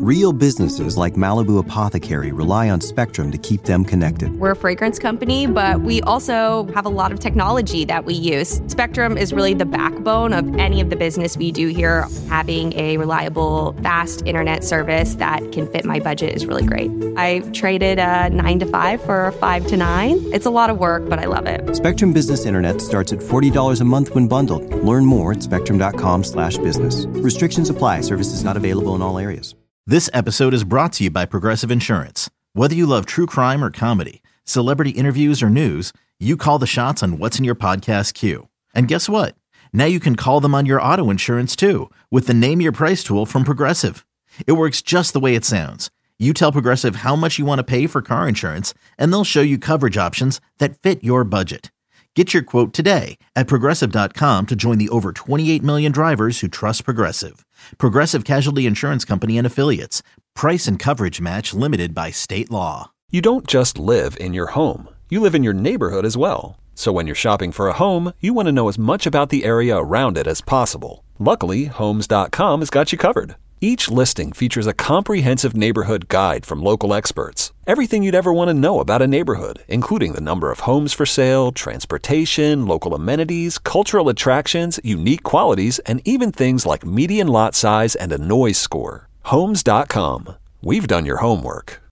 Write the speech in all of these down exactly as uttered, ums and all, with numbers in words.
Real businesses like Malibu Apothecary rely on Spectrum to keep them connected. We're a fragrance company, but we also have a lot of technology that we use. Spectrum is really the backbone of any of the business we do here. Having a reliable, fast internet service that can fit my budget is really great. I traded a nine to five for a five to nine. It's a lot of work, but I love it. Spectrum Business Internet starts at forty dollars a month when bundled. Learn more at spectrum.com slash business. Restrictions apply. Services not available in all areas. This episode is brought to you by Progressive Insurance. Whether you love true crime or comedy, celebrity interviews or news, you call the shots on what's in your podcast queue. And guess what? Now you can call them on your auto insurance too with the Name Your Price tool from Progressive. It works just the way it sounds. You tell Progressive how much you want to pay for car insurance, and they'll show you coverage options that fit your budget. Get your quote today at Progressive dot com to join the over twenty-eight million drivers who trust Progressive. Progressive Casualty Insurance Company and Affiliates. Price and coverage match limited by state law. You don't just live in your home. You live in your neighborhood as well. So when you're shopping for a home, you want to know as much about the area around it as possible. Luckily, Homes dot com has got you covered. Each listing features a comprehensive neighborhood guide from local experts. Everything you'd ever want to know about a neighborhood, including the number of homes for sale, transportation, local amenities, cultural attractions, unique qualities, and even things like median lot size and a noise score. Homes dot com. We've done your homework.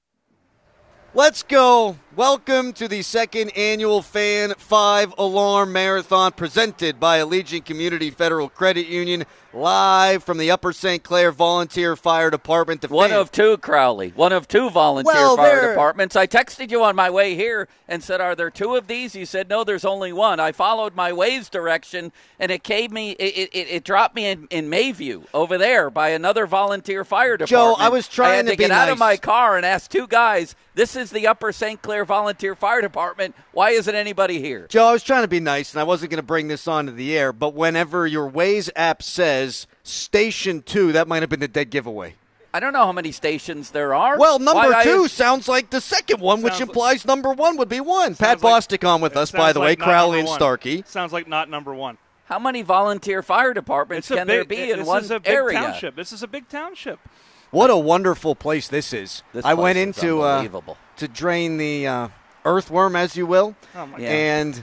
Let's go. Welcome to the second annual Fan five Alarm Marathon presented by Allegiant Community Federal Credit Union, live from the Upper Saint Clair Volunteer Fire Department. The One fan- of two, Crowley. One of two volunteer well, fire they're... departments. I texted you on my way here and said, are there two of these? You said, no, there's only one. I followed my Waze direction, and it gave me, it, it, it dropped me in, in Mayview over there by another volunteer fire department. Joe, I was trying I had to, to be get nice. out of my car and ask two guys, this is the Upper Saint Clair Volunteer Fire Department. Why isn't anybody here? Joe, I was trying to be nice, and I wasn't going to bring this onto the air, but whenever your Waze app says Station two, that might have been the dead giveaway. I don't know how many stations there are. Well, number Why two I... sounds like the second one, which Sounds implies like, number one would be one. Pat like, Bostic on with us, by the like way, Crowley and one. Starkey. Sounds like not number one. How many volunteer fire departments It's can big, there be in this one is a big area? Township. This is a big township. What a wonderful place this is. This I went place is into uh, unbelievable. to drain the uh, earthworm, as you will, Oh my Yeah. and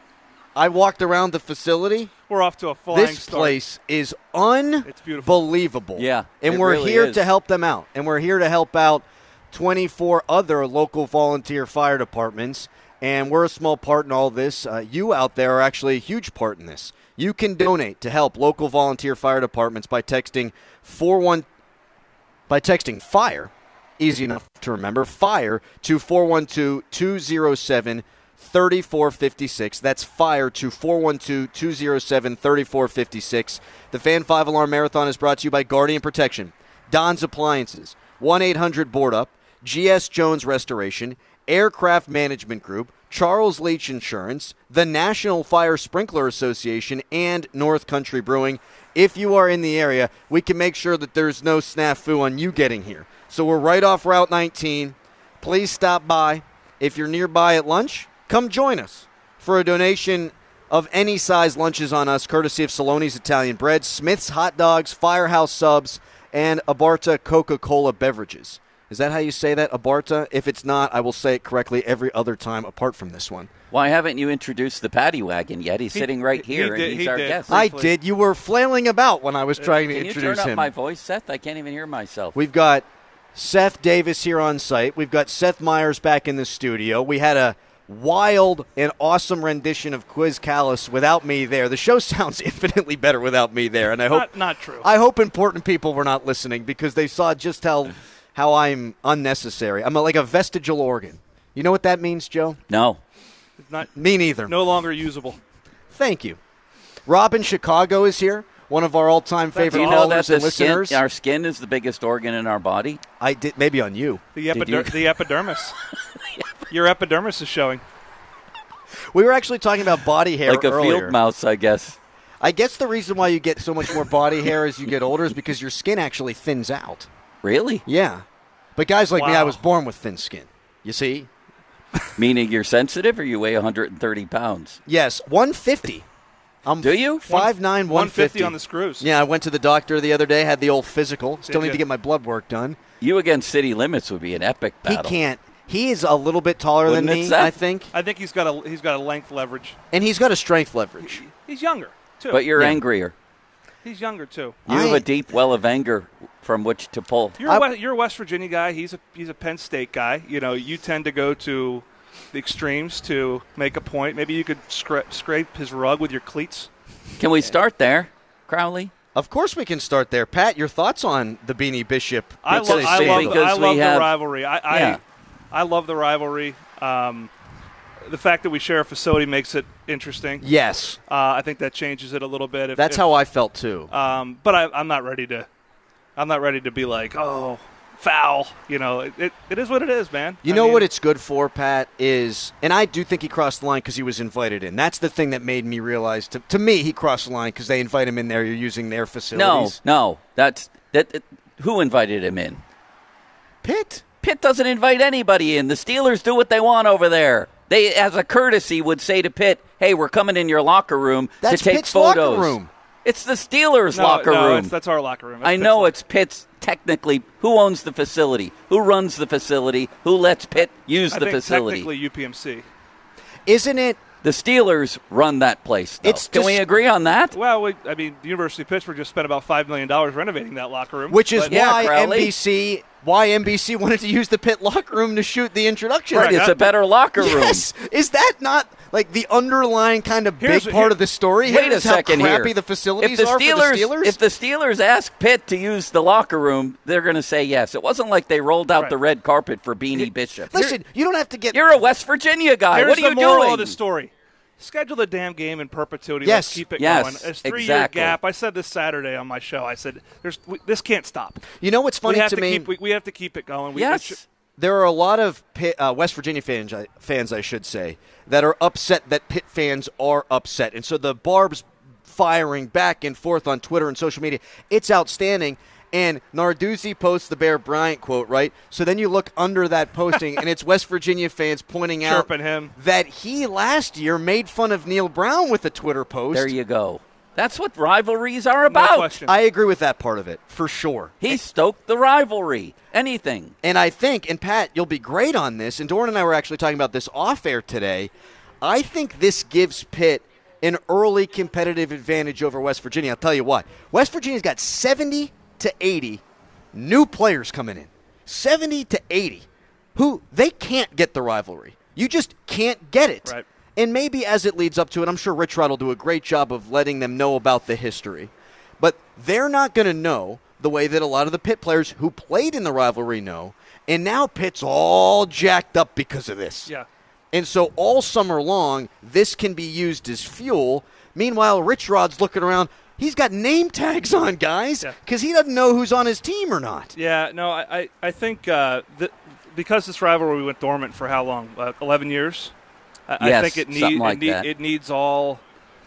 I walked around the facility. We're off to a flying This start. place is It's beautiful. unbelievable. Yeah, and it we're really here is. to help them out, and we're here to help out twenty-four other local volunteer fire departments, and we're a small part in all this. Uh, you out there are actually a huge part in this. You can donate to help local volunteer fire departments by texting four one by texting FIRE, easy enough to remember, FIRE to four one two, two zero seven, three four five six. That's FIRE to four one two, two zero seven, three four five six. The Fan five Alarm Marathon is brought to you by Guardian Protection, Don's Appliances, one eight hundred board up, G S Jones Restoration, Aircraft Management Group, Charles Leach Insurance, the National Fire Sprinkler Association, and North Country Brewing. If you are in the area, we can make sure that there's no snafu on you getting here. So we're right off Route nineteen. Please stop by. If you're nearby at lunch, come join us for a donation of any size lunches on us, courtesy of Saloni's Italian Bread, Smith's Hot Dogs, Firehouse Subs, and Abarta Coca-Cola Beverages. Is that how you say that, Abarta? If it's not, I will say it correctly every other time apart from this one. Why haven't you introduced the paddy wagon yet? He's He- sitting right he here, did- and he's he our did. guest. I Briefly. did. You were flailing about when I was trying to Can you introduce turn up him. my voice, Seth? I can't even hear myself. We've got Seth Davis here on site. We've got Seth Myers back in the studio. We had a wild and awesome rendition of Quiz Callis without me there. The show sounds infinitely better without me there, and I hope Not, not true. I hope important people were not listening because they saw just how how I'm unnecessary. I'm a, like a vestigial organ. You know what that means, Joe? No. It's not Me neither. no longer usable. Thank you. Robin Chicago is here, one of our all-time That's favorite Do you know that callers the and skin, listeners. our skin is the biggest organ in our body? I did maybe on you. The, Did you- epider- the epidermis. Your epidermis is showing. We were actually talking about body hair Like a earlier. field mouse, I guess. I guess the reason why you get so much more body hair as you get older is because your skin actually thins out. Really? Yeah. But guys like me, Wow. I was born with thin skin. You see? Meaning you're sensitive or you weigh one hundred thirty pounds? Yes, one fifty. I'm Do you? five nine, one fifty on the screws. Yeah, I went to the doctor the other day, had the old physical. Still Did need you? to get my blood work done. You against City Limits would be an epic battle. He can't. He is a little bit taller Wouldn't than it, me, Seth? I think. I think he's got a he's got a length leverage. And he's got a strength leverage. He's younger too. But you're Yeah. angrier. he's younger too. You have I- a deep well of anger from which to pull. You're I- a, West, you're a West Virginia guy. He's a he's a Penn State guy. You know, you tend to go to the extremes to make a point. Maybe you could scra- scrape his rug with your cleats. Can we start there, Crowley? Of course we can start there. Pat, your thoughts on the Beanie Bishop? I, Because- lo- I love the, because I we love the have- rivalry. I I, Yeah. I love the rivalry. Um, the fact that we share a facility makes it interesting. Yes. Uh, I think that changes it a little bit. If, That's if, how I felt, too. Um, but I, I'm not ready to. I'm not ready to be like, oh, foul. You know, it, it, it is what it is, man. You I know mean, what it's good for, Pat, is, and I do think he crossed the line because he was invited in. That's the thing that made me realize, to, to me, he crossed the line because they invite him in there. You're using their No, facilities. no. That's that. Who invited him in? Pitt? Pitt doesn't invite anybody in. The Steelers do what they want over there. They, as a courtesy, would say to Pitt, "Hey, we're coming in your locker room That's to take Pitt's photos." locker room. It's the Steelers' no, locker no, room. It's, that's our locker room. That's I Pitt's know locker- it's Pitt's. Technically, who owns the facility? Who runs the facility? Who lets Pitt use I the think facility? technically U P M C. Isn't it? The Steelers run that place. Though. It's Can just- we agree on that? Well, we, I mean, the University of Pittsburgh just spent about five million dollars renovating that locker room, Which is But- Yeah, why Crowley. N B C why N B C wanted to use the Pitt locker room to shoot the introduction. Right, It's a better locker room. Yes. Is that not like the underlying kind of big Here's- part here- of the story? Wait here a is second how crappy here. the facilities if the are Steelers, for the Steelers? If the Steelers ask Pitt to use the locker room, they're going to say yes. It wasn't like they rolled out Right. the red carpet for Beanie Bishop. Listen, you don't have to get You're a West Virginia guy. Here's What are the you moral doing? of the story. Schedule the damn game in perpetuity. Yes. Let's keep it Yes, going. It's three-year exactly. gap. I said this Saturday on my show. I said, "There's we, this can't stop. You know what's funny we have to, to, me? keep we, we have to keep it going." We, Yes. it should- There are a lot of Pitt, uh, West Virginia fans, I- fans, I should say, that are upset that Pitt fans are upset. And so the barbs firing back and forth on Twitter and social media, it's outstanding. And Narduzzi posts the Bear Bryant quote, right? So then you look under that posting, and it's West Virginia fans pointing out Chirping him. that he last year made fun of Neil Brown with a Twitter post. There you go. That's what rivalries are No about. question. I agree with that part of it, for sure. He stoked the rivalry. Anything. And I think, and Pat, you'll be great on this, and Doran and I were actually talking about this off-air today, I think this gives Pitt an early competitive advantage over West Virginia. I'll tell you what. West Virginia's got seventy to eighty new players coming in. seventy to eighty. Who, they can't get the rivalry. You just can't get it. Right. And maybe as it leads up to it, I'm sure Rich Rod will do a great job of letting them know about the history. But they're not going to know the way that a lot of the Pitt players who played in the rivalry know. And now Pitt's all jacked up because of this. Yeah. And so all summer long, this can be used as fuel. Meanwhile, Rich Rod's looking around. He's got name tags on, guys, Yeah. because he doesn't know who's on his team or not. Yeah, no, I, I, I think uh, that because this rivalry went dormant for how long? Uh, Eleven years. I, Yes, I think it something needs like it, need, that. it needs all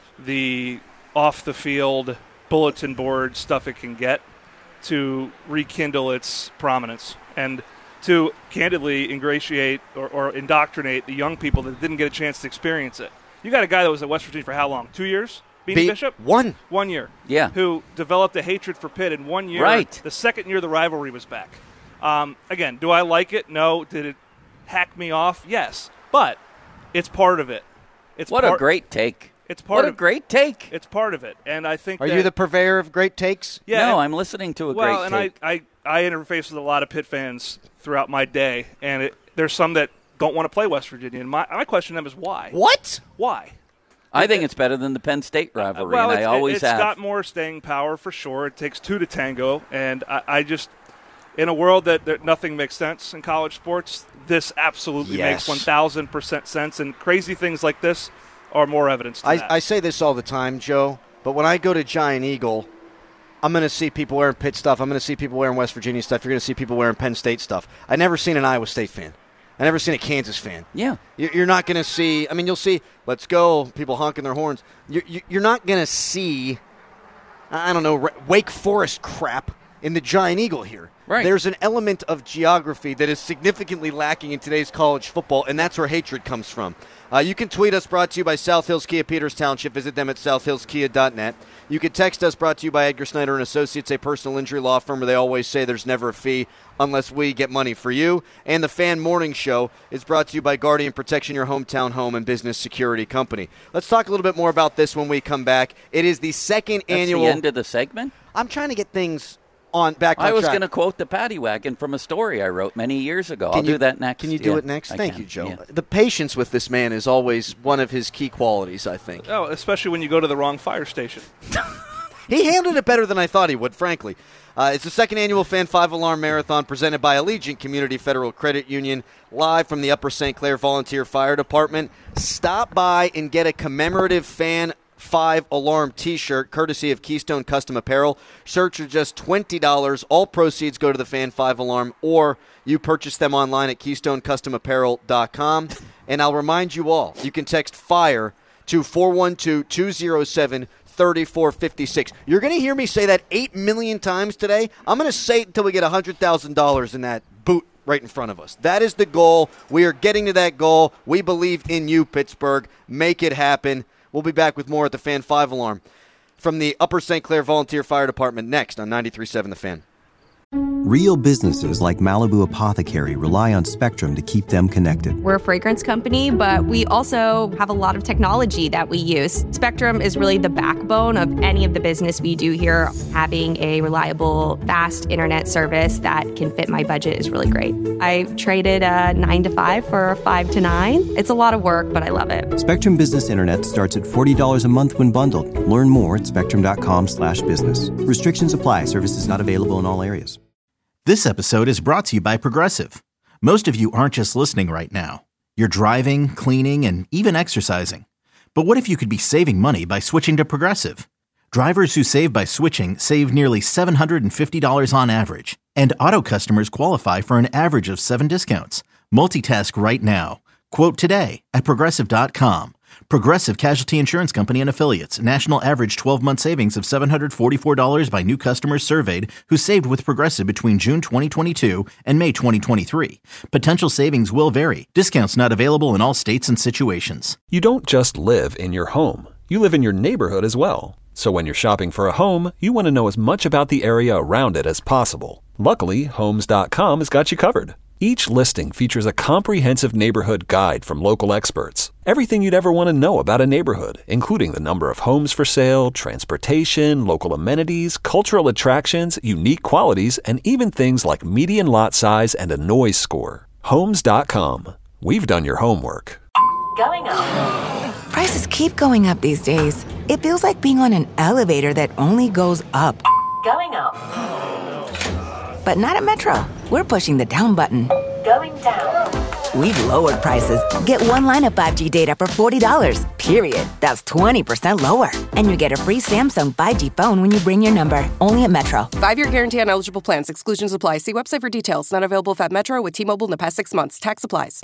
the off the field bulletin board stuff it can get to rekindle its prominence and to candidly ingratiate or, or indoctrinate the young people that didn't get a chance to experience it. You got a guy that was at West Virginia for how long? Two years? Beanie Be- Bishop? One. One year. Yeah. Who developed a hatred for Pitt in one year. Right. The second year the rivalry was back. Um, again, do I like it? No. Did it hack me off? Yes. But it's part of it. It's What part, a great take. It's part What a of great take. It's part of it, and I think. Are that, you the purveyor of great takes? Yeah. no, and- I'm listening to a well, great and take. I, I I interface with a lot of Pitt fans throughout my day, and it, there's some that don't want to play West Virginia, and my my question to them is why? What? Why? I think it's better than the Penn State rivalry, well, and it's, I always it's have. got more staying power for sure. It takes two to tango, and I, I just, in a world that, that nothing makes sense in college sports, this absolutely Yes. makes one thousand percent sense, and crazy things like this are more evidence to that. I, I say this all the time, Joe, but when I go to Giant Eagle, I'm going to see people wearing Pitt stuff. I'm going to see people wearing West Virginia stuff. You're going to see people wearing Penn State stuff. I've never seen an Iowa State fan. I've never seen a Kansas fan. Yeah. You- You're not going to see – I mean, you'll see, let's go, people honking their horns. You're, you're not going to see, I don't know, Wake Forest crap in the Giant Eagle here. Right. There's an element of geography that is significantly lacking in today's college football, and that's where hatred comes from. Uh, you can tweet us, brought to you by South Hills Kia Peters Township. Visit them at south hills kia dot net. You can text us, brought to you by Edgar Snyder and Associates, a personal injury law firm where they always say there's never a fee unless we get money for you. And the Fan Morning Show is brought to you by Guardian Protection, your hometown home and business security company. Let's talk a little bit more about this when we come back. It is the second That's annual. the end of the segment? I'm trying to get things on back on I was track. going to quote the paddy wagon from a story I wrote many years ago. Can I'll you, do that next. Can you do yeah, it next? I Thank can. you, Joe. Yeah. The patience with this man is always one of his key qualities, I think. Oh, especially when you go to the wrong fire station. He handled it better than I thought he would, frankly. Uh, it's the second annual Fan five Alarm Marathon presented by Allegiant Community Federal Credit Union, live from the Upper Saint Clair Volunteer Fire Department. Stop by and get a commemorative Fan five Alarm t-shirt, courtesy of Keystone Custom Apparel. Shirts are just twenty dollars. All proceeds go to the Fan five Alarm, or you purchase them online at keystone custom apparel dot com. And I'll remind you all, you can text FIRE to four one two, two zero seven, three four five six. You're going to hear me say that eight million times today. I'm going to say it until we get one hundred thousand dollars in that boot right in front of us. That is the goal. We are getting to that goal. We believe in you, Pittsburgh. Make it happen. We'll be back with more at the Fan five Alarm from the Upper Saint Clair Volunteer Fire Department next on ninety-three point seven The Fan. Real businesses like Malibu Apothecary rely on Spectrum to keep them connected. We're a fragrance company, but we also have a lot of technology that we use. Spectrum is really the backbone of any of the business we do here. Having a reliable, fast internet service that can fit my budget is really great. I traded a nine to five for a five to nine. It's a lot of work, but I love it. Spectrum Business Internet starts at forty dollars a month when bundled. Learn more at spectrum.com slash business. Restrictions apply. Services not available in all areas. This episode is brought to you by Progressive. Most of you aren't just listening right now. You're driving, cleaning, and even exercising. But what if you could be saving money by switching to Progressive? Drivers who save by switching save nearly seven hundred fifty dollars on average. And auto customers qualify for an average of seven discounts. Multitask right now. Quote today at progressive dot com. Progressive Casualty Insurance Company and Affiliates. National average twelve-month savings of seven hundred forty-four dollars by new customers surveyed who saved with Progressive between June twenty twenty-two and May twenty twenty-three. Potential savings will vary. Discounts not available in all states and situations. You don't just live in your home. You live in your neighborhood as well. So when you're shopping for a home, you want to know as much about the area around it as possible. Luckily, homes dot com has got you covered. Each listing features a comprehensive neighborhood guide from local experts. Everything you'd ever want to know about a neighborhood, including the number of homes for sale, transportation, local amenities, cultural attractions, unique qualities, and even things like median lot size and a noise score. homes dot com. We've done your homework. Going up. Prices keep going up these days. It feels like being on an elevator that only goes up. Going up. But not at Metro. We're pushing the down button. Going down. We've lowered prices. Get one line of five G data for forty dollars, period. That's twenty percent lower. And you get a free Samsung five G phone when you bring your number. Only at Metro. Five-year guarantee on eligible plans. Exclusions apply. See website for details. Not available at Metro with T-Mobile in the past six months. Tax applies.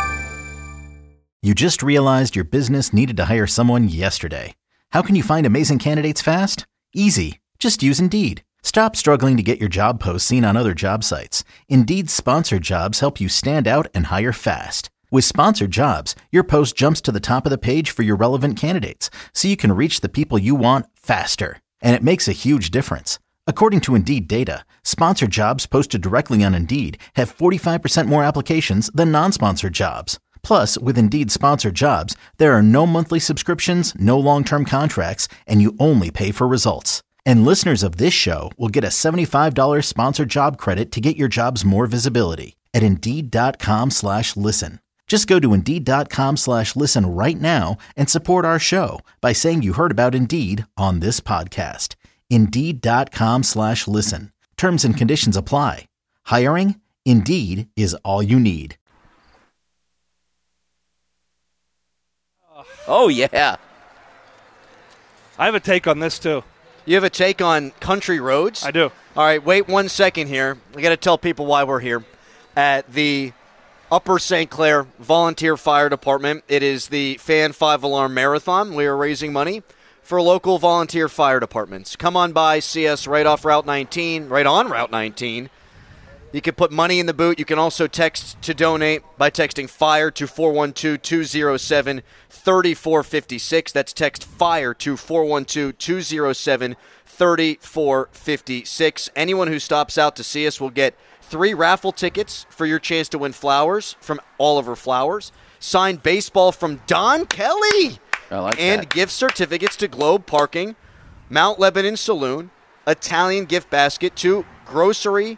You just realized your business needed to hire someone yesterday. How can you find amazing candidates fast? Easy. Just use Indeed. Stop struggling to get your job posts seen on other job sites. Indeed's sponsored jobs help you stand out and hire fast. With sponsored jobs, your post jumps to the top of the page for your relevant candidates, so you can reach the people you want faster. And it makes a huge difference. According to Indeed data, sponsored jobs posted directly on Indeed have forty-five percent more applications than non-sponsored jobs. Plus, with Indeed sponsored jobs, there are no monthly subscriptions, no long-term contracts, and you only pay for results. And listeners of this show will get a seventy-five dollars sponsored job credit to get your jobs more visibility at Indeed.com slash listen. Just go to Indeed.com slash listen right now and support our show by saying you heard about Indeed on this podcast. Indeed.com slash listen. Terms and conditions apply. Hiring? Indeed is all you need. Oh, yeah. I have a take on this, too. You have a take on country roads? I do. All right, wait one second here. I got to tell people why we're here at the Upper Saint Clair Volunteer Fire Department. It is the Fan five Alarm Marathon. We are raising money for local volunteer fire departments. Come on by, see us right off Route nineteen, right on Route nineteen. You can put money in the boot. You can also text to donate by texting FIRE to four one two, two zero seven, three four five six. That's text FIRE to four one two, two zero seven, three four five six. Anyone who stops out to see us will get three raffle tickets for your chance to win flowers from Oliver Flowers, signed baseball from Don Kelly, I like and that. gift certificates to Globe Parking, Mount Lebanon Saloon, Italian gift basket to Grocery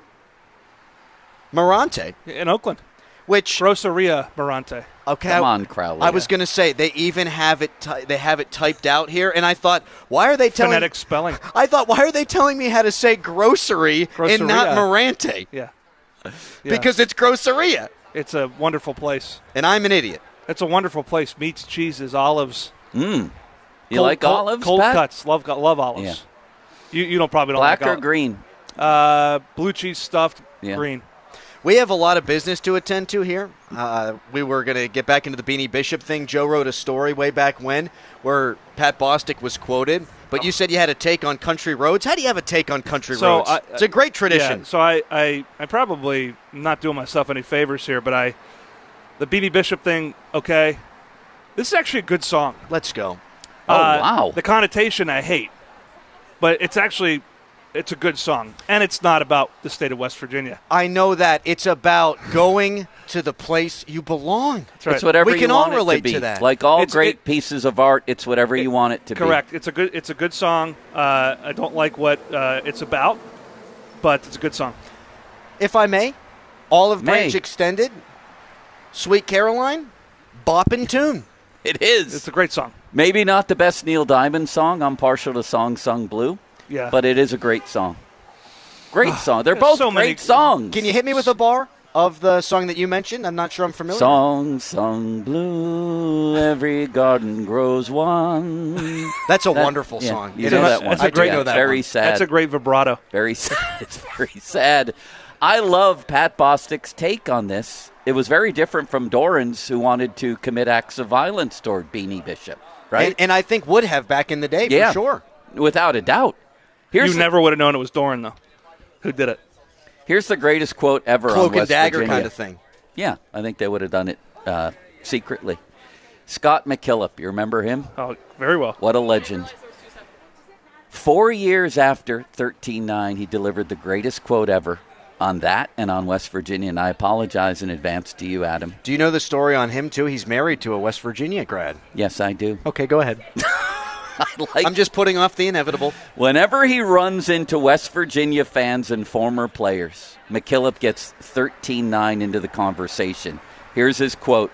Morante. In Oakland. Which Groceria Morante. Okay, Come I- on, Crowley. I was going to say they even have it. Ty- they have it typed out here, and I thought, why are they telling? Phonetic spelling. I thought, why are they telling me how to say grocery and not Groceria. Morante? Yeah. Yeah. Because it's Groceria, It's a wonderful place. and I'm an idiot. It's a wonderful place. Meats, cheeses, olives. Mm. You cold, like cold, olives, Cold Pat? cuts. Love love olives. Yeah. You you don't probably don't Black like or olives. green? Uh, blue cheese stuffed Yeah. green. We have a lot of business to attend to here. Uh, we were going to get back into the Beanie Bishop thing. Joe wrote a story way back when where Pat Bostic was quoted, but you said you had a take on country roads. How do you have a take on country So roads? I- it's a great tradition. Yeah, so I, I, I probably am not doing myself any favors here, but I, the Beanie Bishop thing, okay. This is actually a good song. Let's go. Oh, Uh, wow. The connotation I hate, but it's actually, it's a good song, and it's not about the state of West Virginia. I know that. It's about going to the place you belong. That's right. It's whatever We you can all want it relate to be. to that. Like all It's- great it- pieces of art, it's whatever you want it to Correct. It's a good, it's a good song. Uh, I don't like what uh, it's about, but it's a good song. If I may, Olive May. Branch Extended, Sweet Caroline, boppin' tune. be. It is. It's a great song. Maybe not the best Neil Diamond song. I'm partial to Song Sung Blue. Yeah. But it is a great song. Great song. They're there's both so great many- songs. Can you hit me with a bar of the song that you mentioned? I'm not sure I'm familiar. Song Sung Blue, every garden grows one. That's a That- wonderful yeah, song. You It know is. that one. That's a great- I do know that Very one. sad. That's a great vibrato. Very sad. It's very sad. I love Pat Bostic's take on this. It was very different from Doran's, who wanted to commit acts of violence toward Beanie Bishop, right? And, and I think would have back in the day, yeah, for sure. without a doubt. Here's You the, never would have known it was Doran, though. Who did it? Here's the greatest quote ever on Cloak and West dagger Virginia. kind of thing. Yeah, I think they would have done it uh, secretly. Scott McKillop, you remember him? Oh, very well. What a legend. Four years after thirteen nine, he delivered the greatest quote ever on that and on West Virginia, and I apologize in advance to you, Adam. Do you know the story on him, too? He's married to a West Virginia grad. Yes, I do. Okay, go ahead. I like I'm just putting off the inevitable. Whenever he runs into West Virginia fans and former players, McKillop gets thirteen nine into the conversation. Here's his quote.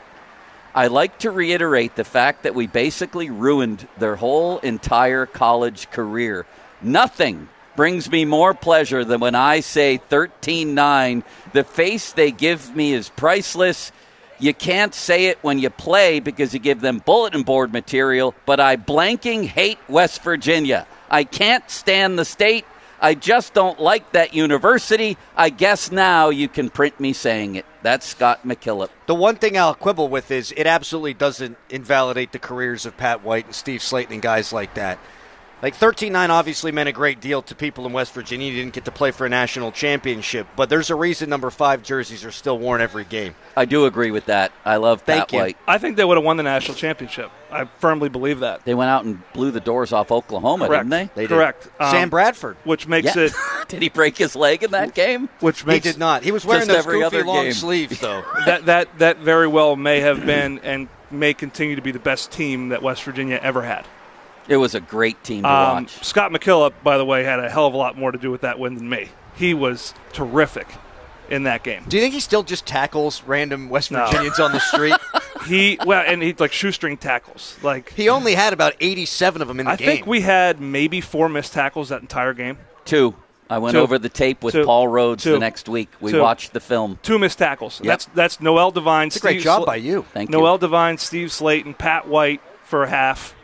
I like to reiterate the fact that we basically ruined their whole entire college career. Nothing brings me more pleasure than when I say thirteen nine. The face they give me is priceless. You can't say it when you play because you give them bulletin board material, but I blanking hate West Virginia. I can't stand the state. I just don't like that university. I guess now you can print me saying it. That's Scott McKillop. The one thing I'll quibble with is it absolutely doesn't invalidate the careers of Pat White and Steve Slayton and guys like that. Like, thirteen nine obviously meant a great deal to people in West Virginia. You didn't get to play for a national championship, but there's a reason number five jerseys are still worn every game. I do agree with that. I love Thank Pat you. White. I think they would have won the national championship. I firmly believe that. They went out and blew the doors off Oklahoma, Correct. didn't they? They did. Correct. Sam Um, Bradford. Which makes Yeah. it. Did he break his leg in that game? Which He makes did not. He was wearing Just those every goofy other long game. sleeves, though. that that that very well may have been and may continue to be the best team that West Virginia ever had. It was a great team to Um, watch. Scott McKillop, by the way, had a hell of a lot more to do with that win than me. He was terrific in that game. Do you think he still just tackles random West No. Virginians on the street? He well, and he like shoestring tackles. Like He only had about eighty-seven of them in the I game. think we had maybe four missed tackles that entire game. Two. I went Two. over the tape with Two. Paul Rhodes Two. the next week. We Two. watched the film. Two missed tackles. Yep. That's that's Noel Devine. It's a great job by you. Thank Noel you. Devine, Steve Slayton, Pat White for a half.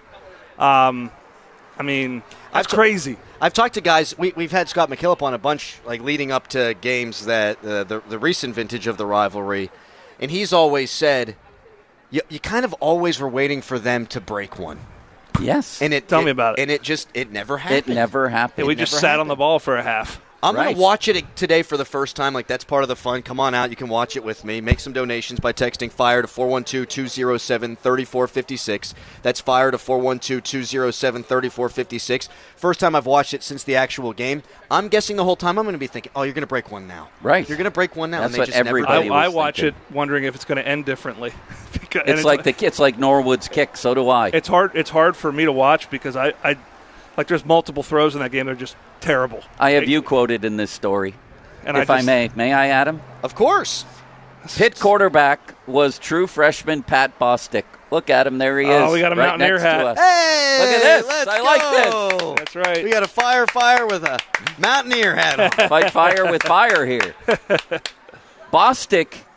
Um, I mean, that's I've t- crazy. I've talked to guys. We, we've had Scott McKillop on a bunch, like leading up to games that uh, the the recent vintage of the rivalry, and he's always said, you, you kind of always were waiting for them to break one. Yes. And it Tell it, me about it. And it just it never happened. It never happened. Yeah, we It just never sat happened. on the ball for a half. I'm Right. going to watch it today for the first time. Like, that's part of the fun. Come on out. You can watch it with me. Make some donations by texting FIRE to four one two, two oh seven, three four five six. That's FIRE to four one two, two oh seven, three four five six. First time I've watched it since the actual game. I'm guessing the whole time I'm going to be thinking, oh, you're going to break one now. Right. You're going to break one now. That's and they what just never everybody do. I, was I watch thinking. it wondering if it's going to end differently. because, and It's like the it's like Norwood's kick. So do I. It's hard. It's hard for me to watch because I, I like there's multiple throws in that game. They're just terrible. I have Like, you quoted in this story. and if I, I, just, may. May I, Adam? Of course. Pitt quarterback was true freshman Pat Bostic. Look at him. There he is. Oh, we got a right Mountaineer next hat. to us. Hey, Look at this. let's I like go. That's right. We got a fire fire with a Mountaineer hat on. Fight fire with fire here. Bostic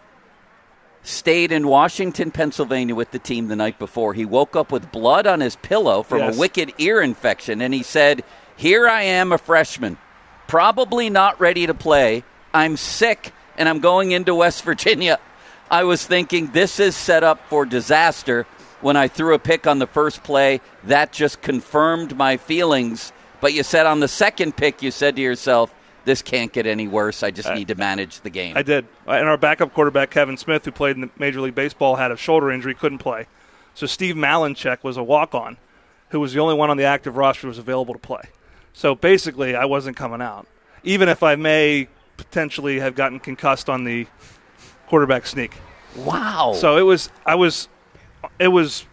stayed in Washington, Pennsylvania with the team the night before. He woke up with blood on his pillow from Yes. a wicked ear infection, and he said, here I am, a freshman, probably not ready to play. I'm sick, and I'm going into West Virginia. I was thinking this is set up for disaster. When I threw a pick on the first play, that just confirmed my feelings. But you said on the second pick, you said to yourself, this can't get any worse. I just I- need to manage the game. I did. And our backup quarterback, Kevin Smith, who played in the Major League Baseball, had a shoulder injury, couldn't play. So Steve Malinchek was a walk-on, who was the only one on the active roster who was available to play. So basically, I wasn't coming out, even if I may potentially have gotten concussed on the quarterback sneak. Wow. So it was, I was, it was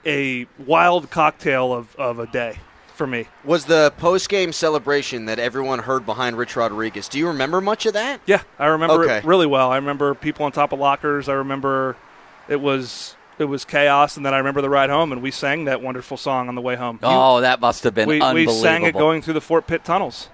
a wild cocktail of, of a day for me. Was the post-game celebration that everyone heard behind Rich Rodriguez, do you remember much of that? Yeah, I remember Okay. it really well. I remember people on top of lockers. I remember it was it was chaos, and then I remember the ride home, and we sang that wonderful song on the way home. Oh, that must have been we, we unbelievable. sang it going through the Fort Pitt tunnels.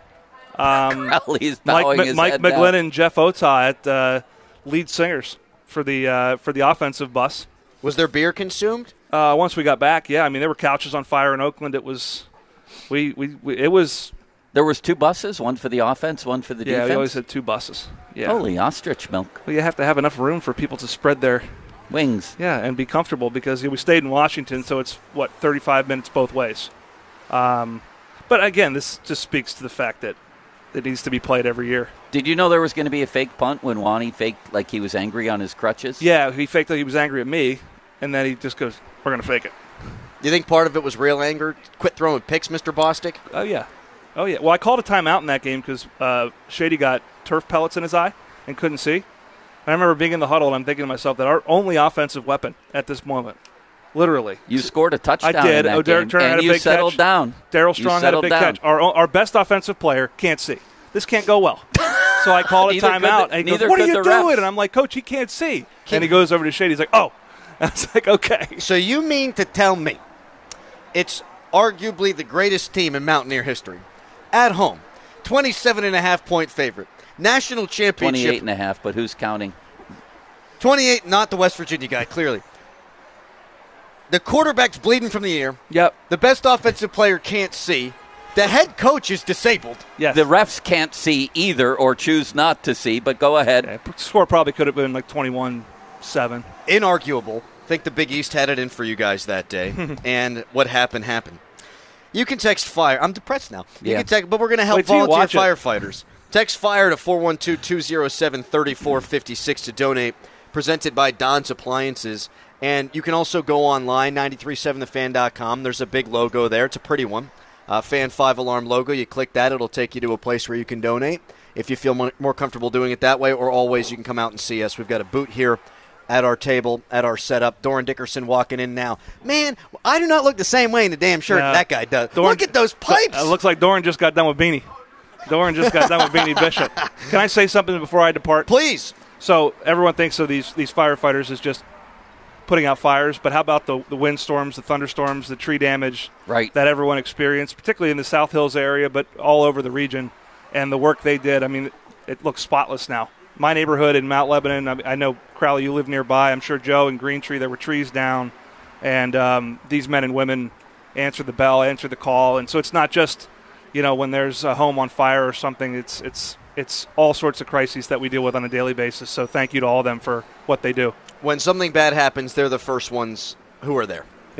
Um, Crowley's Mike, bowing Ma- his Mike head McGlynn down. and Jeff Ota at uh, lead singers for the uh, for the offensive bus. Was there beer consumed? Uh, once we got back, yeah, I mean there were couches on fire in Oakland. It was we we, we it was There was two buses, one for the offense, one for the yeah. defense. We always had two buses. Yeah, Holy ostrich milk. well, you have to have enough room for people to spread their Wings. yeah and be comfortable because we stayed in Washington, so it's what thirty-five minutes both ways. Um, but again, this just speaks to the fact that it needs to be played every year. Did you know there was going to be a fake punt when Wani faked like he was angry on his crutches? Yeah, he faked that he was angry at me, and then he just goes, "We're going to fake it." Do you think part of it was real anger? Quit throwing picks, Mister Bostic? Oh, yeah. Oh, yeah. Well, I called a timeout in that game because uh, Shady got turf pellets in his eye and couldn't see. And I remember being in the huddle, and I'm thinking to myself that our only offensive weapon at this moment, literally. You scored a touchdown I did. in that Oh, Derek game, Turner and had a you big settled catch. down. Daryl You Strong had a settled big down. catch. Our, our best offensive player can't see. This can't go well. So I called a Neither could timeout, the- and he goes, neither "What are could you the refs." doing?" And I'm like, "Coach, he can't see." And he goes over to Shady. He's like, "Oh." I was like, "Okay." So you mean to tell me it's arguably the greatest team in Mountaineer history. At home, twenty-seven and a half point favorite. National championship. twenty-eight and a half, but who's counting? twenty-eight, not the West Virginia guy, clearly. The quarterback's bleeding from the ear. Yep. The best offensive player can't see. The head coach is disabled. Yes. The refs can't see either or choose not to see, but go ahead. Yeah, score probably could have been like twenty-one seven. Inarguable. I think the Big East had it in for you guys that day. And what happened, happened. You can text FIRE. I'm depressed now. You Yeah. can text, but we're going to help Wait till you volunteer watch it. firefighters. Text FIRE to four one two, two oh seven, three four five six to donate. Presented by Don's Appliances. And you can also go online, nine three seven the fan dot com. There's a big logo there. It's a pretty one. Uh, Fan five alarm logo. You click that. It'll take you to a place where you can donate if you feel mo- more comfortable doing it that way. Or always you can come out and see us. We've got a booth here at our table, at our setup. Doran Dickerson walking in now. Man, I do not look the same way in the damn shirt No. that guy does. Doran- look at those pipes. It looks like Doran just got done with Beanie. Doran just got done with Beanie Bishop. Can I say something before I depart? Please. So everyone thinks of these these firefighters as just putting out fires, but how about the the windstorms, the thunderstorms, the tree damage Right. that everyone experienced, particularly in the South Hills area, but all over the region, and the work they did. I mean, it looks spotless now. My neighborhood in Mount Lebanon, I, I know, Crowley, you live nearby. I'm sure, Joe, in Green Tree, there were trees down, and um, these men and women answered the bell, answered the call, and so it's not just, you know, when there's a home on fire or something. It's it's it's all sorts of crises that we deal with on a daily basis. So thank you to all of them for what they do. When something bad happens, they're the first ones who are there. Yep.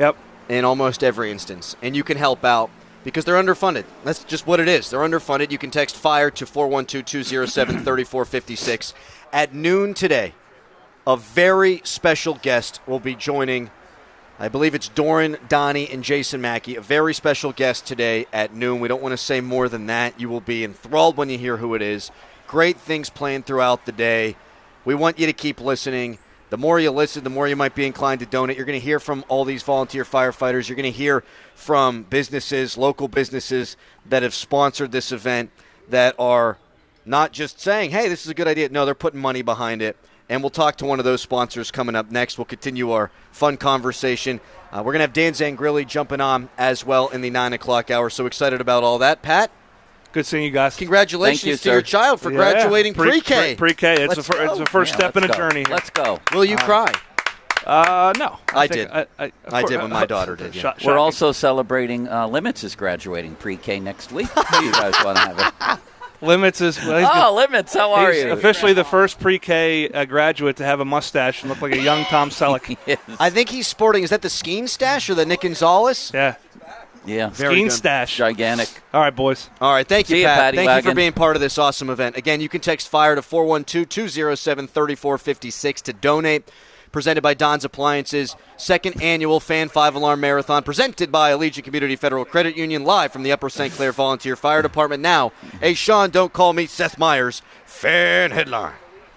in almost every instance, and you can help out because they're underfunded. That's just what it is. They're underfunded. You can text FIRE to four one two, two oh seven, three four five six. At noon today, a very special guest will be joining, I believe it's Doran, Donnie, and Jason Mackey. A very special guest today at noon. We don't want to say more than that. You will be enthralled when you hear who it is. Great things planned throughout the day. We want you to keep listening. The more you listen, the more you might be inclined to donate. You're going to hear from all these volunteer firefighters. You're going to hear from businesses, local businesses that have sponsored this event that are not just saying, hey, this is a good idea. No, they're putting money behind it. And we'll talk to one of those sponsors coming up next. We'll continue our fun conversation. Uh, we're going to have Dan Zangrilli jumping on as well in the nine o'clock hour. So excited about all that. Pat? Good seeing you guys. Congratulations you, to sir. your child for Yeah. graduating Pre- pre-K. Pre- Pre-K. It's, a, fir- it's a first Yeah, step in a let's go. journey here. Let's go. Will you cry? Uh, no. I think- did. I, I, of I course- did when my daughter did, yeah. Shot- We're shocking. also celebrating uh, Limits is graduating pre-K next week. Do you guys want to have it? Limits is well, he's Oh, Limits, how are he's you? officially the first pre-K uh, graduate to have a mustache and look like a young Tom Selleck. Yes. I think he's sporting, is that the Skeen stash or the Nick Gonzalez? Yeah. Yeah. Skeen good. stash. Gigantic. All right, boys. All right, thank you, See ya, Pat. Patty Thank you Wagon. for being part of this awesome event. Again, you can text FIRE to four one two, two oh seven, three four five six to donate. Presented by Don's Appliances, second annual Fan five Alarm Marathon, presented by Allegiant Community Federal Credit Union, live from the Upper Saint Clair Volunteer Fire Department. Now, a Sean, don't call me Seth Meyers fan headline.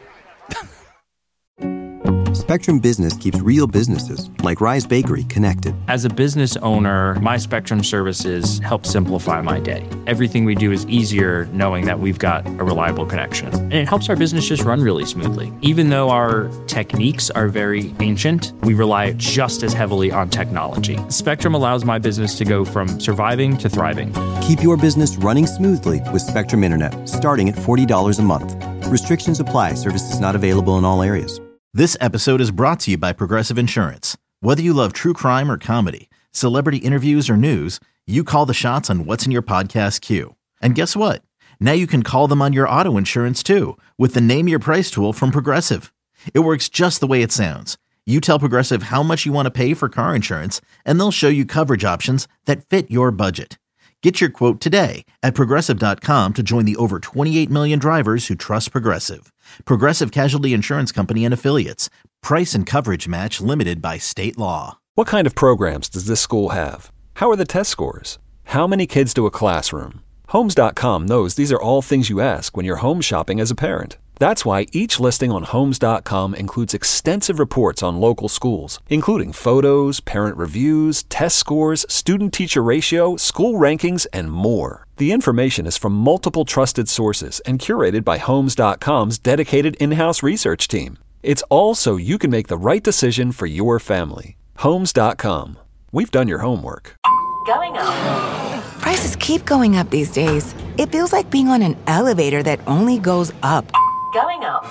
Spectrum Business keeps real businesses, like Rise Bakery, connected. As a business owner, my Spectrum services help simplify my day. Everything we do is easier knowing that we've got a reliable connection. And it helps our business just run really smoothly. Even though our techniques are very ancient, we rely just as heavily on technology. Spectrum allows my business to go from surviving to thriving. Keep your business running smoothly with Spectrum Internet, starting at forty dollars a month. Restrictions apply. Services not available in all areas. This episode is brought to you by Progressive Insurance. Whether you love true crime or comedy, celebrity interviews or news, you call the shots on what's in your podcast queue. And guess what? Now you can call them on your auto insurance too with the Name Your Price tool from Progressive. It works just the way it sounds. You tell Progressive how much you want to pay for car insurance, and they'll show you coverage options that fit your budget. Get your quote today at Progressive dot com to join the over twenty-eight million drivers who trust Progressive. Progressive Casualty Insurance Company and Affiliates. Price and coverage match limited by state law. What kind of programs does this school have? How are the test scores? How many kids do a classroom? Homes dot com knows these are all things you ask when you're home shopping as a parent. That's why each listing on Homes dot com includes extensive reports on local schools, including photos, parent reviews, test scores, student-teacher ratio, school rankings, and more. The information is from multiple trusted sources and curated by Homes dot com's dedicated in-house research team. It's all so you can make the right decision for your family. Homes dot com. We've done your homework. Going up. Prices keep going up these days. It feels like being on an elevator that only goes up. Going up.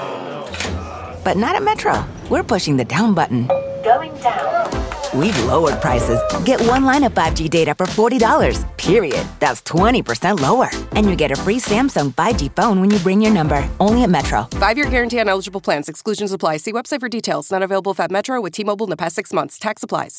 But not at Metro. We're pushing the down button. Going down. We've lowered prices. Get one line of five G data for forty dollars, period. That's twenty percent lower. And you get a free Samsung five G phone when you bring your number. Only at Metro. Five-year guarantee on eligible plans. Exclusions apply. See website for details. Not available if at Metro with T-Mobile in the past six months. Tax applies.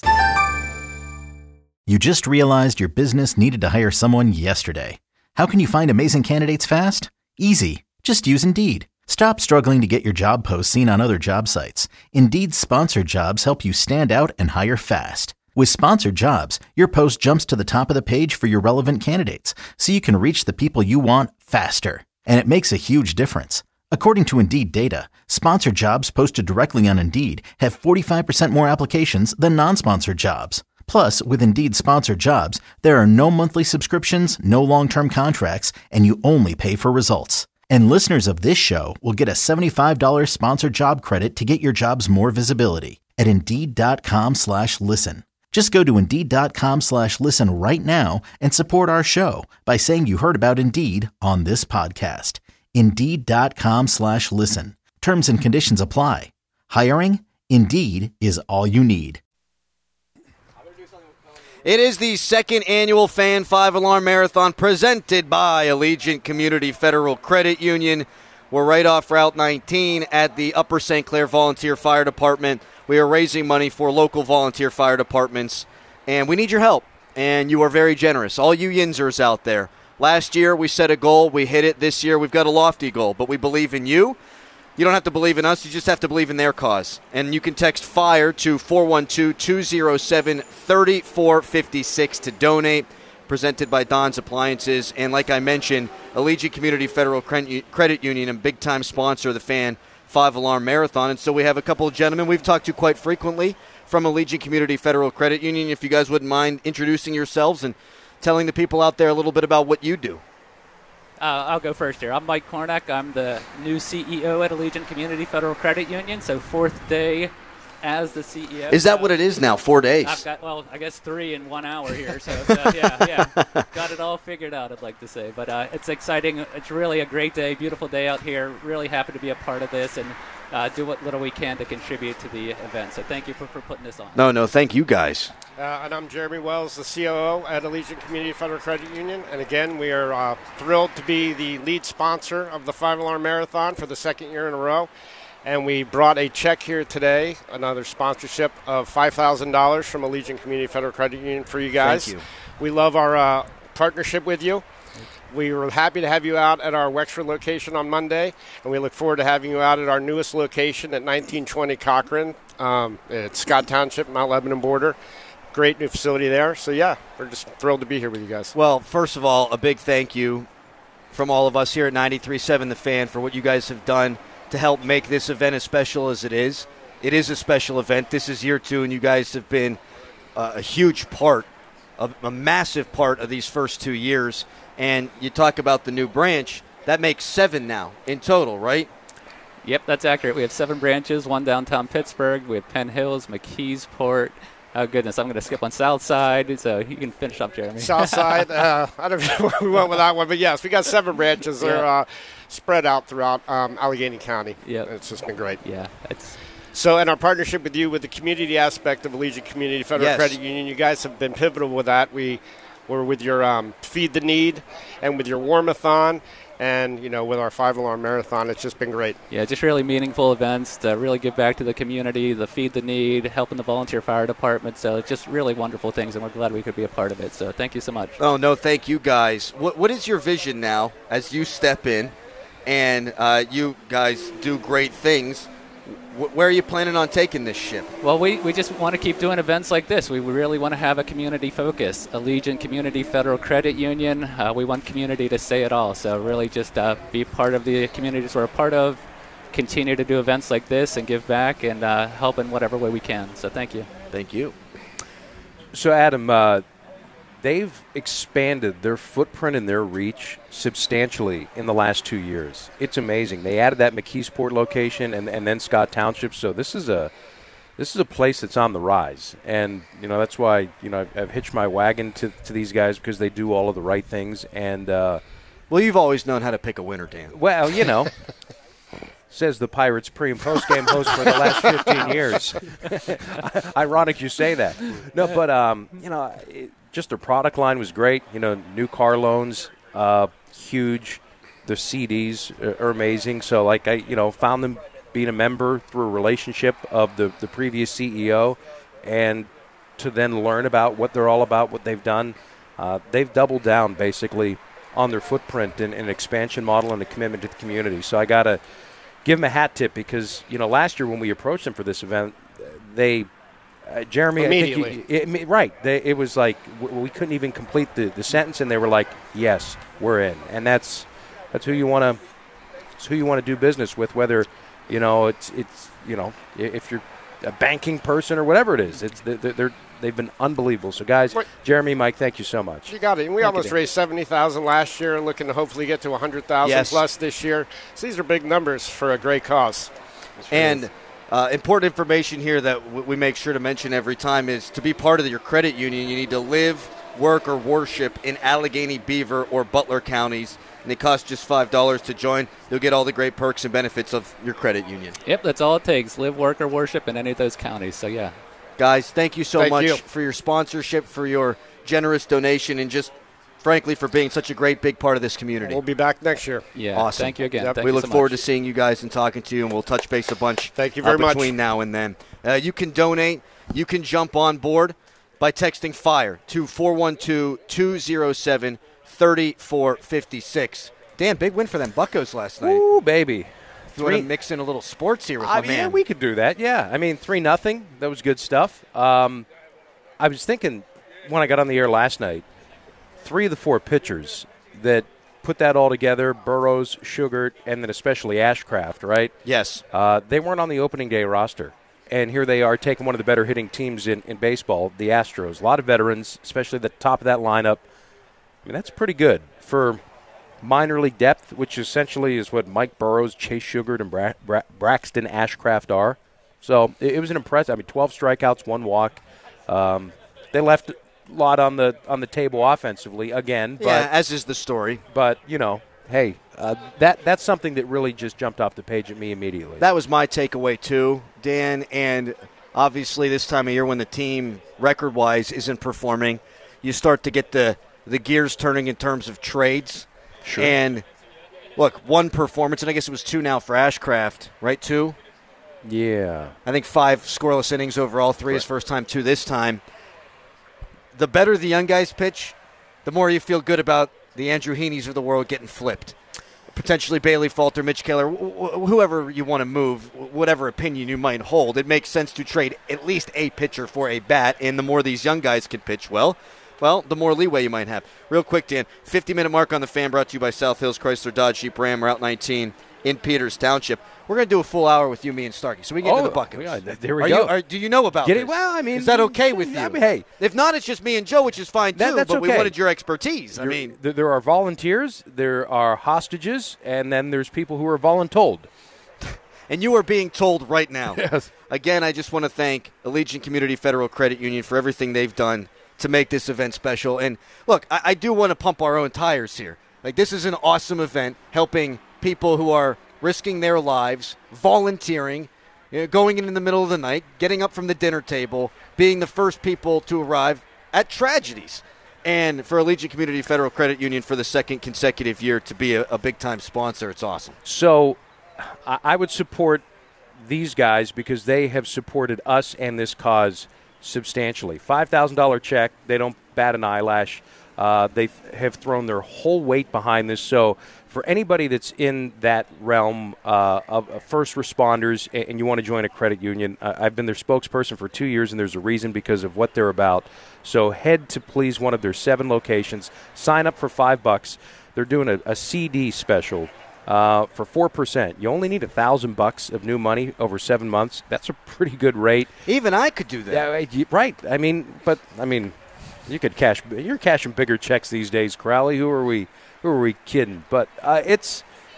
You just realized your business needed to hire someone yesterday. How can you find amazing candidates fast? Easy. Just use Indeed. Stop struggling to get your job posts seen on other job sites. Indeed's sponsored jobs help you stand out and hire fast. With sponsored jobs, your post jumps to the top of the page for your relevant candidates, so you can reach the people you want faster. And it makes a huge difference. According to Indeed data, sponsored jobs posted directly on Indeed have forty-five percent more applications than non-sponsored jobs. Plus, with Indeed sponsored jobs, there are no monthly subscriptions, no long-term contracts, and you only pay for results. And listeners of this show will get a seventy-five dollars sponsored job credit to get your jobs more visibility at Indeed.com slash listen. Just go to Indeed.com slash listen right now and support our show by saying you heard about Indeed on this podcast. Indeed.com slash listen. Terms and conditions apply. Hiring? Indeed is all you need. It is the second annual Fan five Alarm Marathon presented by Allegiant Community Federal Credit Union. We're right off Route nineteen at the Upper Saint Clair Volunteer Fire Department. We are raising money for local volunteer fire departments and we need your help. And you are very generous. All you Yinzers out there. Last year, we set a goal. We hit it. This year, we've got a lofty goal. But we believe in you. You don't have to believe in us. You just have to believe in their cause. And you can text FIRE to four one two, two oh seven, three four five six to donate. Presented by Don's Appliances. And like I mentioned, Allegiant Community Federal Credit Union, a big-time sponsor of the Fan five-Alarm Marathon. And so we have a couple of gentlemen we've talked to quite frequently from Allegiant Community Federal Credit Union. If you guys wouldn't mind introducing yourselves and telling the people out there a little bit about what you do. Uh, I'll go first here. I'm Mike Kornack. I'm the new C E O at Allegiant Community Federal Credit Union, so fourth day as the C E O. Is that what it is now, four days? I've got, well, I guess three in one hour here, so it's, uh, yeah, yeah. Got it all figured out, I'd like to say. But uh, it's exciting. It's really a great day, beautiful day out here. Really happy to be a part of this and uh, do what little we can to contribute to the event. So thank you for, for putting this on. No, no, thank you guys. Uh, and I'm Jeremy Wells, the C O O at Allegiant Community Federal Credit Union. And again, we are uh, thrilled to be the lead sponsor of the five-Alarm Marathon for the second year in a row. And we brought a check here today, another sponsorship of five thousand dollars from Allegiant Community Federal Credit Union for you guys. Thank you. We love our uh, partnership with you. We were happy to have you out at our Wexford location on Monday, and we look forward to having you out at our newest location at nineteen twenty Cochran um, at Scott Township, Mount Lebanon border. Great new facility there. So, yeah, we're just thrilled to be here with you guys. Well, first of all, a big thank you from all of us here at ninety-three point seven The Fan for what you guys have done to help make this event as special as it is. It is a special event. This is year two, and you guys have been uh, a huge part, a, a massive part of these first two years. And you talk about the new branch, that makes seven now in total, right? Yep, that's accurate. We have seven branches, one downtown Pittsburgh. We have Penn Hills, McKeesport. Oh, goodness, I'm going to skip on South Side, so you can finish up, Jeremy. South Side, uh, I don't know where we went with that one, but yes, we got seven branches. Yeah. They're uh, spread out throughout um, Allegheny County. Yeah, it's just been great. Yeah, it's so. In our partnership with you, with the community aspect of Allegiant Community Federal Yes. Credit Union, you guys have been pivotal with that. We were with your um, Feed the Need and with your Warmathon. And, you know, with our five-alarm marathon, it's just been great. Yeah, just really meaningful events to really give back to the community, the Feed the Need, helping the volunteer fire department. So it's just really wonderful things, and we're glad we could be a part of it. So thank you so much. Oh, no, thank you guys. What What is your vision now as you step in and uh, you guys do great things? Where are you planning on taking this ship? Well, we, we just want to keep doing events like this. We really want to have a community focus. Allegiant Community Federal Credit Union, uh, we want community to say it all. So really just uh, be part of the communities we're a part of, continue to do events like this and give back and uh, help in whatever way we can. So thank you. Thank you. So, Adam, uh, they've expanded their footprint and their reach substantially in the last two years. It's amazing. They added that McKeesport location and, and then Scott Township. So this is a this is a place that's on the rise. And, you know, that's why, you know, I've, I've hitched my wagon to, to these guys because they do all of the right things. And uh, well, you've always known how to pick a winner, Dan. Well, you know. Says the Pirates pre- and post-game host for the last fifteen years. Ironic you say that. No, but, um, you know, it, just their product line was great. You know, new car loans, uh, huge. The C Ds are, are amazing. So, like, I, you know, found them being a member through a relationship of the, the previous C E O, and to then learn about what they're all about, what they've done. Uh, they've doubled down, basically, on their footprint and an expansion model and a commitment to the community. So I got to give them a hat tip because, you know, last year when we approached them for this event, they – Uh, Jeremy, immediately. I think you, it, right. They, it was like w- we couldn't even complete the, the sentence, and they were like, "Yes, we're in." And that's that's who you want to it's who you want to do business with. Whether you know it's it's you know if you're a banking person or whatever it is, it's they're, they're they've been unbelievable. So guys, Wait. Jeremy, Mike, thank you so much. You got it. And we Thank almost you, raised seventy thousand last year, and looking to hopefully get to one hundred thousand Yes. plus this year. So these are big numbers for a great cause. And uh, important information here that w- we make sure to mention every time is to be part of your credit union, you need to live, work, or worship in Allegheny, Beaver, or Butler counties. And it costs just five dollars to join. You'll get all the great perks and benefits of your credit union. Yep, that's all it takes. Live, work, or worship in any of those counties. So, yeah. Guys, thank you so Thank much you. for your sponsorship, for your generous donation, and just, frankly, for being such a great big part of this community. We'll be back next year. Yeah, Awesome. thank you again. Yep. Thank we you look so forward much. to seeing you guys and talking to you, and we'll touch base a bunch Thank you very uh, much. between now and then. Uh, you can donate. You can jump on board. by texting FIRE to four one two, two oh seven, three four five six. Dan, big win for them Buccos last night. Ooh, baby. If you want to mix in a little sports here with I my mean, man. Yeah, we could do that, yeah. I mean, three nothing. That was good stuff. Um, I was thinking when I got on the air last night, three of the four pitchers that put that all together, Burrows, Sugart, and then especially Ashcraft, right? Yes. Uh, they weren't on the opening day roster. And here they are taking one of the better hitting teams in, in baseball, the Astros. A lot of veterans, especially at the top of that lineup. I mean, that's pretty good for minor league depth, which essentially is what Mike Burrows, Chase Sugart, and Bra- Bra- Braxton Ashcraft are. So it, it was an impressive. I mean, twelve strikeouts, one walk. Um, they left a lot on the on the table offensively again. But, yeah, as is the story. But, you know, hey, uh, that that's something that really just jumped off the page at me immediately. That was my takeaway too, Dan. And obviously this time of year when the team record-wise isn't performing, you start to get the, the gears turning in terms of trades. Sure. And, look, one performance, and I guess it was two now for Ashcraft, right? Two? Yeah. I think five scoreless innings overall, three Right. his first time, two this time. The better the young guys pitch, the more you feel good about the Andrew Heaney's of the world getting flipped. Potentially Bailey Falter, Mitch Keller, wh- whoever you want to move, whatever opinion you might hold. It makes sense to trade at least a pitcher for a bat, and the more these young guys can pitch well, well, the more leeway you might have. Real quick, Dan, fifty-minute mark on the Fan brought to you by South Hills Chrysler Dodge Jeep Ram, Route nineteen in Peters Township. We're going to do a full hour with you, me, and Starkey, so we get Oh, into the Buccos. yeah, there we are go. You, are, do you know about Get this? it? Well, I mean, is that okay with you? I mean, hey. If not, it's just me and Joe, which is fine, That- too, that's but we okay. wanted your expertise. I You're- mean, there, there are volunteers, there are hostages, and then there's people who are voluntold. and you are being told right now. Yes. Again, I just want to thank Allegiant Community Federal Credit Union for everything they've done to make this event special. And look, I, I do want to pump our own tires here. Like, this is an awesome event helping people who are risking their lives, volunteering, you know, going in in the middle of the night, getting up from the dinner table, being the first people to arrive at tragedies. And for Allegiant Community Federal Credit Union for the second consecutive year to be a, a big-time sponsor, it's awesome. So I I would support these guys because they have supported us and this cause substantially. five thousand dollars check, they don't bat an eyelash. Uh, they th- have thrown their whole weight behind this. So for anybody that's in that realm uh, of, of first responders and, and you want to join a credit union, uh, I've been their spokesperson for two years, and there's a reason because of what they're about. So head to please one of their seven locations. Sign up for five bucks. They're doing a, a C D special uh, for four percent. You only need a thousand bucks of new money over seven months. That's a pretty good rate. Even I could do that. Yeah, you- right. I mean, but I mean, you could cash. You're cashing bigger checks these days, Crowley. Who are we? Who are we kidding? But uh, it's,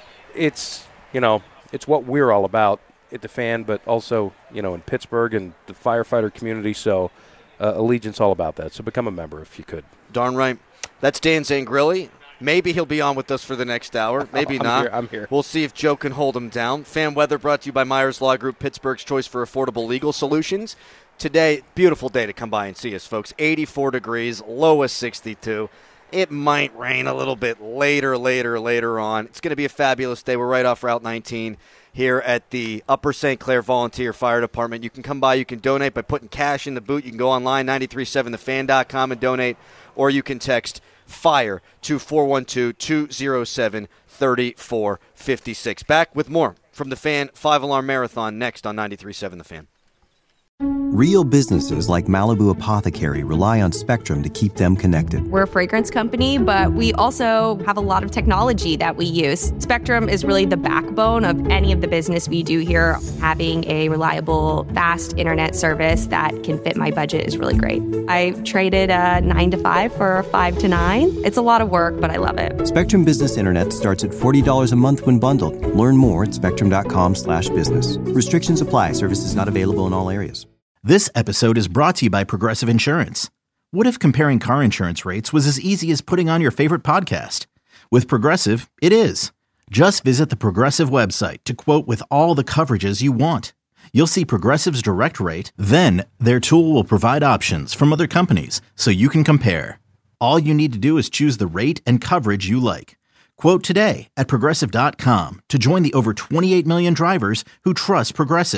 it's you know, it's what we're all about at the Fan, but also you know in Pittsburgh and the firefighter community. So uh, Allegiant's all about that. So become a member if you could. Darn right. That's Dan Zangrilli. Maybe he'll be on with us for the next hour. Maybe I'm not. here, I'm here. We'll see if Joe can hold him down. Fan weather brought to you by Myers Law Group, Pittsburgh's choice for affordable legal solutions. Today, beautiful day to come by and see us, folks. eighty-four degrees, low of sixty-two. It might rain a little bit later, later, later on. It's going to be a fabulous day. We're right off Route nineteen here at the Upper Saint Clair Volunteer Fire Department. You can come by. You can donate by putting cash in the boot. You can go online, nine three seven the fan dot com, and donate, or you can text FIRE to four one two, two oh seven, three four five six. Back with more from the Fan five-Alarm Marathon next on ninety-three point seven The Fan. Real businesses like Malibu Apothecary rely on Spectrum to keep them connected. We're a fragrance company, but we also have a lot of technology that we use. Spectrum is really the backbone of any of the business we do here. Having a reliable, fast internet service that can fit my budget is really great. I traded a nine to five for a five to nine. It's a lot of work, but I love it. Spectrum Business Internet starts at forty dollars a month when bundled. Learn more at spectrum.com slash business. Restrictions apply. Services not available in all areas. This episode is brought to you by Progressive Insurance. What if comparing car insurance rates was as easy as putting on your favorite podcast? With Progressive, it is. Just visit the Progressive website to quote with all the coverages you want. You'll see Progressive's direct rate, then their tool will provide options from other companies so you can compare. All you need to do is choose the rate and coverage you like. Quote today at Progressive dot com to join the over twenty-eight million drivers who trust Progressive.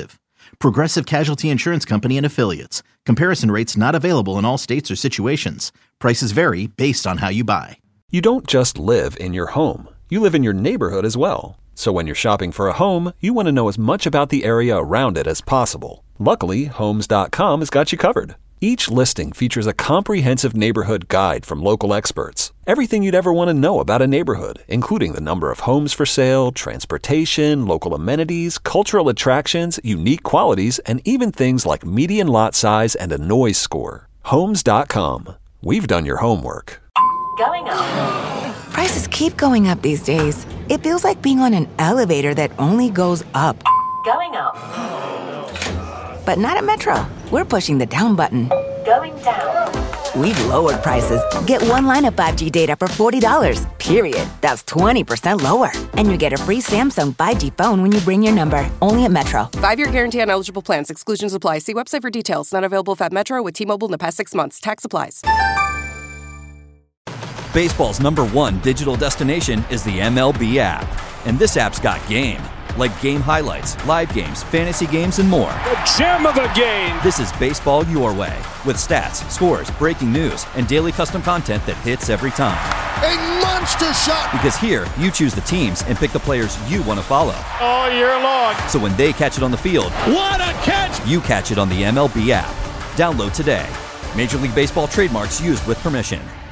Progressive Casualty Insurance Company and Affiliates. Comparison rates not available in all states or situations. Prices vary based on how you buy. You don't just live in your home. You live in your neighborhood as well. So when you're shopping for a home, you want to know as much about the area around it as possible. Luckily, Homes dot com has got you covered. Each listing features a comprehensive neighborhood guide from local experts. Everything you'd ever want to know about a neighborhood, including the number of homes for sale, transportation, local amenities, cultural attractions, unique qualities, and even things like median lot size and a noise score. Homes dot com. We've done your homework. Going up. Prices keep going up these days. It feels like being on an elevator that only goes up. Going up. But not at Metro. We're pushing the down button. Going down. We've lowered prices. Get one line of five G data for forty dollars, period. That's twenty percent lower. And you get a free Samsung five G phone when you bring your number. Only at Metro. Five-year guarantee on eligible plans. Exclusions apply. See website for details. Not available if at Metro with T-Mobile in the past six months. Tax applies. Baseball's number one digital destination is the M L B app. And this app's got game. Like game highlights, live games, fantasy games, and more. The gem of the game! This is baseball your way, with stats, scores, breaking news, and daily custom content that hits every time. A monster shot! Because here, you choose the teams and pick the players you want to follow. All year long. So when they catch it on the field, what a catch! You catch it on the M L B app. Download today. Major League Baseball trademarks used with permission.